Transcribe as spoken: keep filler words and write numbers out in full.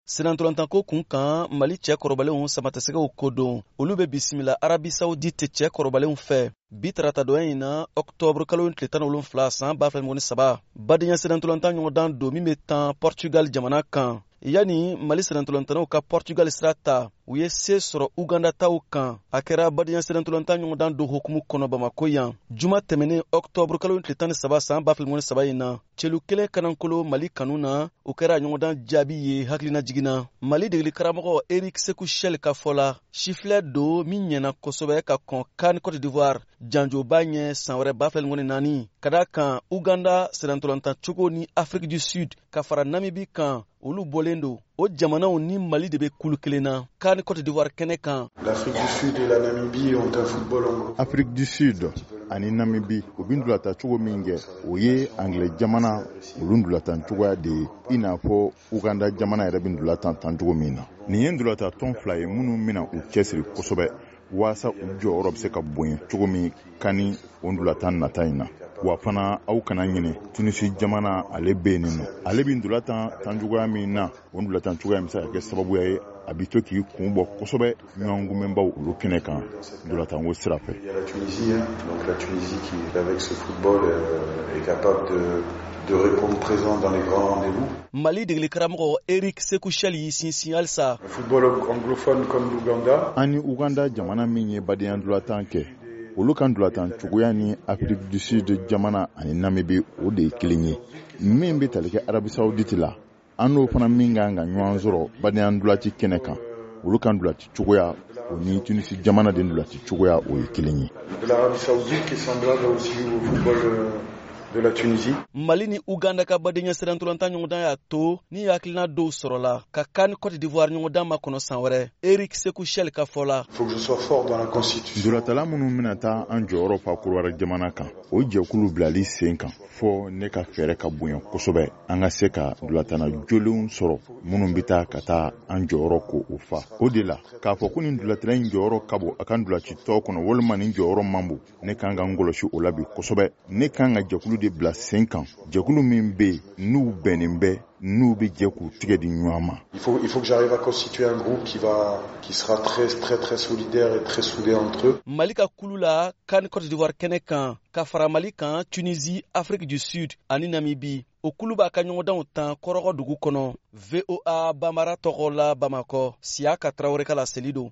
Senantolantanko kun kan Mali cɛ kɔrɔbalenw samatasɛgɛw ko don olu bɛ bisimila Arabi Saoudite cɛ kɔrɔbalenw fɛ bi tarata donya in na octobre kalo tile tan ni wolonwula san ba fila ni mugan ni saba badenya senantolantan ɲɔgɔndan don min bɛ tan Portugal jamana kan yani Mali senantolantanw ka Portugal sira ta u ye se sɔrɔ Uganda taw kan a kɛra badenya senantolantan ɲɔgɔndan don hukumu kɔnɔ Bamako yan juma tɛmɛnen octobre kalo tile tan ni saba san ba fila ni mugan ni saba in na cɛlu kelen kanankolo Mali kanu na o kɛra ɲɔgɔndan jaabi ye hakilina jiginna Mali degeli karamɔgɔ Eric Sekou Chel ka fɔ la sifilɛ don min ɲɛna kosɛbɛ ka kɔn CAN Côte d'Ivoire janjoba ɲɛ san wɛrɛ ba fila ni mugan ni naani ka da kan Uganda senantolantan cogo ni Afrique du Sud ka fara Namibi kan olu bɔlen don o jamanaw ni Mali de bɛ kulu kelen na CAN Côte d'Ivoire kɛnɛ kan. L'Afrique du Sud et la Namibie ont un football anglophone. Afrique du Sud ani Namibie u bɛ ndulata cogo min kɛ o ye anglais jamana olu ndulatan cogoya de ye i n'a fɔ Uganda jamana yɛrɛ bɛ ndulatan tan cogo min na. Nin ye ndulata tɔn fila ye minnu bɛna u cɛsiri kosɛbɛ waasa u jɔyɔrɔ bɛ se ka bonya cogo min kani o ndulatan nata in na. Wa fana aw kana ɲini Tunisi jamana ale bɛ yen nɔ ale bɛ ndulatan tan cogoya min na o ndulatan cogoya bɛ se ka kɛ sababuya ye a bɛ to k'i kun bɔ kosɛbɛ ɲɔgɔn kunbɛnbaw olu kɛnɛ kan ndulatan ko sira fɛ. Il y a la Tunisie, donc la Tunisie qui avec ce football est capable de de répondre présent dans les grands rendez-vous. Mali degeli karamɔgɔ Eric Sekou Chel y'i sinsin halisa. Le football anglophone comme l'Ouganda. Ani Uganda jamana min ye badenya ndulatan kɛ olu kan ndulatan cogoya ni Afrique du Sud jamana ani Namibie o de ye kelen ye min bɛ tali kɛ Arabi Saoudite la an n'o fana min kan ka ɲɔgɔn sɔrɔ badenya ndulati kɛnɛ kan olu kan ndulati cogoya o ni Tunisi jamana de ndulati cogoya o ye kelen ye. De l'Arabie Saoudite qui est semblable aussi au football de la Tunisie. Mali ni Uganda ka badenya senantolantan ɲɔgɔndan y'a to ni hakilina dɔw sɔrɔla ka CAN Côte d'Ivoire ɲɔgɔndan ma kɔnɔ san wɛrɛ. Eric Sekou Chel ka fɔ la. Faut que je sois fort dans la constitution. Ndolatala minnu bɛna taa an jɔyɔrɔ fa Korowari jamana kan o jɛkulu bilali sen kan fɔ ne ka fɛɛrɛ ka bonya kosɛbɛ an ka se ka ndolatana jolenw sɔrɔ minnu bɛ taa ka taa an jɔyɔrɔ ko o fa. O de la k'a fɔ ko nin ndolatala in jɔyɔrɔ ka bon a ka ndolati tɔ kɔnɔ walima nin jɔyɔrɔ man bon ne kan ka n kɔlɔsi o la bi kosɛbɛ ne kan ka jɛkulu de bila sen kan jɛkulu min bɛ n'u bɛnnen bɛ n'u bɛ jɛ k'u tigɛ di ɲɔgɔn ma. Il faut il faut que j'arrive à constituer un groupe qui va qui sera très très très solidaire et très soudé entre eux. Mali ka kulu la CAN Côte d'Ivoire kɛnɛ kan ka fara Mali kan Tunisie, Afrique du Sud ani Namibie o kulu b'a ka ɲɔgɔndanw tan kɔrɔgɔ dugu kɔnɔ. V O A Bambara tɔgɔ la Bamakɔ Siaka Traoré ka laseli don.